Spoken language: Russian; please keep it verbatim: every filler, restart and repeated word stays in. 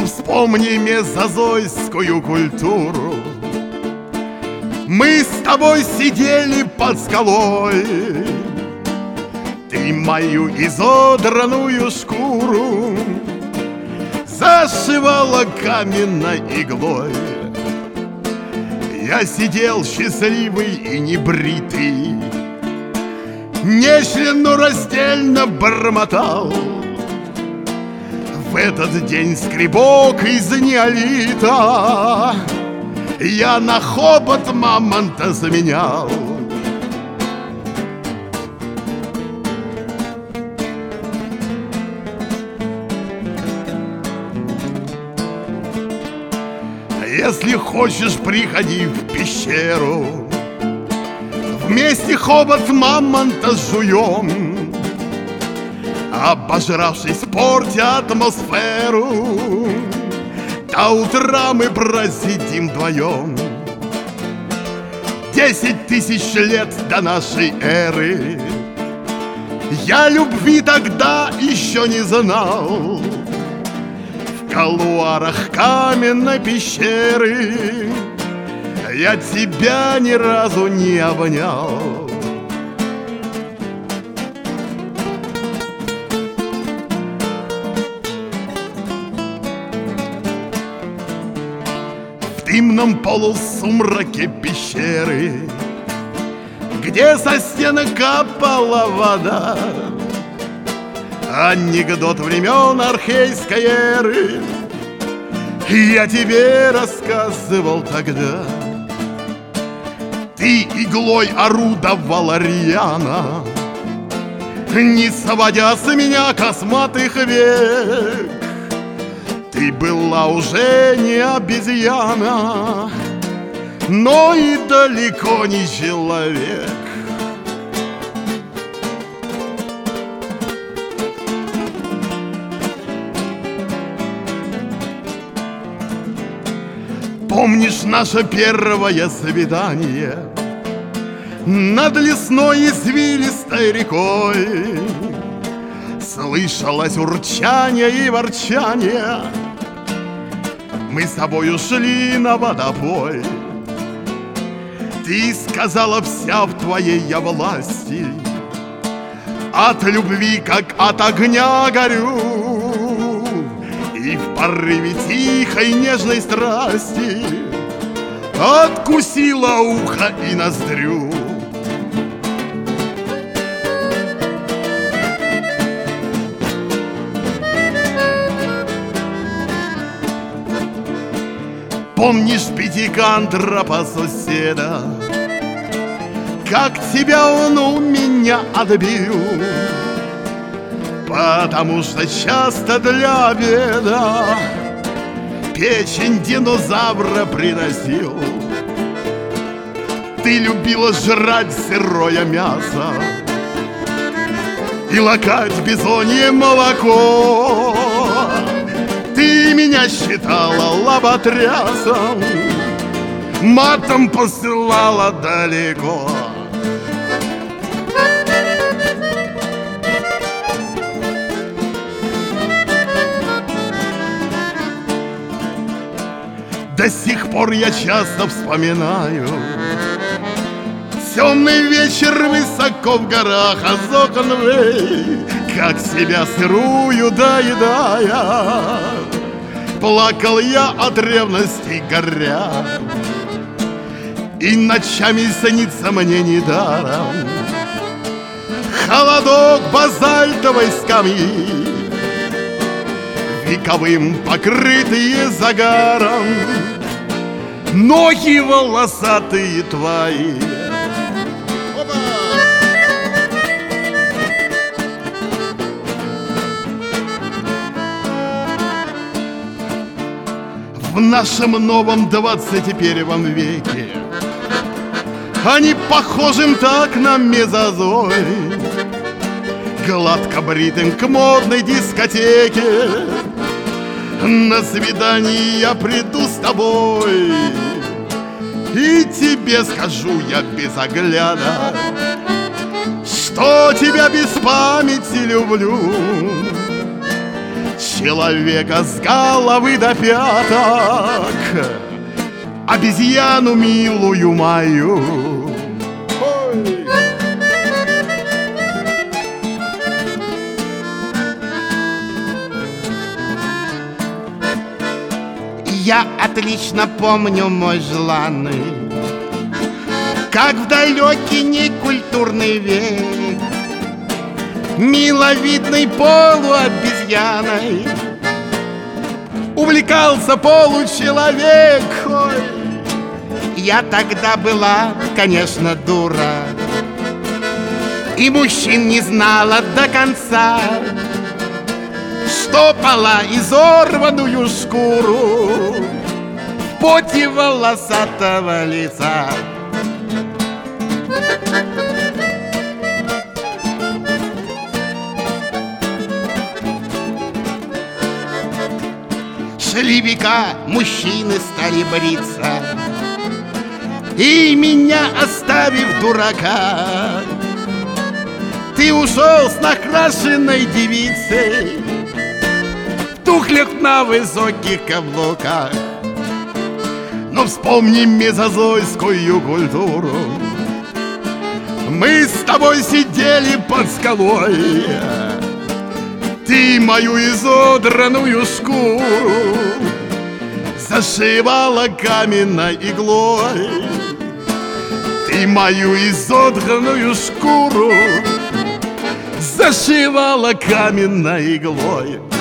Ну вспомни мезозойскую культуру. Мы с тобой сидели под скалой, ты мою изодранную шкуру зашивала каменной иглой. Я сидел счастливый и небритый, нечленораздельно бормотал. В этот день скребок из неолита я на хобот мамонта заменял. Если хочешь, приходи в пещеру, вместе хобот мамонта жуем. Обожравшись, портя атмосферу, до утра мы просидим вдвоем. Десять тысяч лет до нашей эры я любви тогда еще не знал. В кулуарах каменной пещеры я тебя ни разу не обнял. В дымном полусумраке пещеры, где со стены капала вода, анекдот времен архейской эры я тебе рассказывал тогда. Ты иглой орудовала рьяно, не сводя с меня косматых век. Ты была уже не обезьяна, но и далеко не человек. Помнишь наше первое свидание над лесной извилистой рекой? Слышалось урчание и ворчание, мы с тобой ушли на водопой. Ты сказала, вся в твоей я власти, от любви, как от огня горю. И в порыве тихой нежной страсти откусила ухо и ноздрю. Помнишь пятикантропа соседа, как тебя он у меня отбил? Потому что часто для обеда печень динозавра приносил. Ты любила жрать сырое мясо и лакать бизонье молоко. Ты меня считала лоботрясом, матом посылала далеко. До сих пор я часто вспоминаю темный вечер высоко в горах Азоконвей, как себя сырую доедая, плакал я от ревности горя. И ночами снится мне недаром холодок базальтовой скамьи, вековым покрытые загаром ноги волосатые твои. Опа! В нашем новом двадцать первом веке они похожим так на мезозой, гладко бритым к модной дискотеке. На свидание я приду с тобой, и тебе скажу я без огляда, что тебя без памяти люблю. человека с головы до пяток, обезьяну милую мою. Ой. Я отлично помню, мой желанный, как в далекий некультурный век миловидной полуобезьяной увлекался получеловек. Ой. Я тогда была, конечно, дура, и мужчин не знала до конца, штопала изорванную шкуру в поте волосатого лица. Шли века, мужчины стали бриться, и меня оставив дурака, ты ушел с накрашенной девицей в туфлях на высоких каблуках. Но вспомни мезозойскую культуру. Мы с тобой сидели под скалой, ты мою изодранную шкуру зашивала каменной иглой. Ты мою изодранную шкуру зашивала каменной иглой.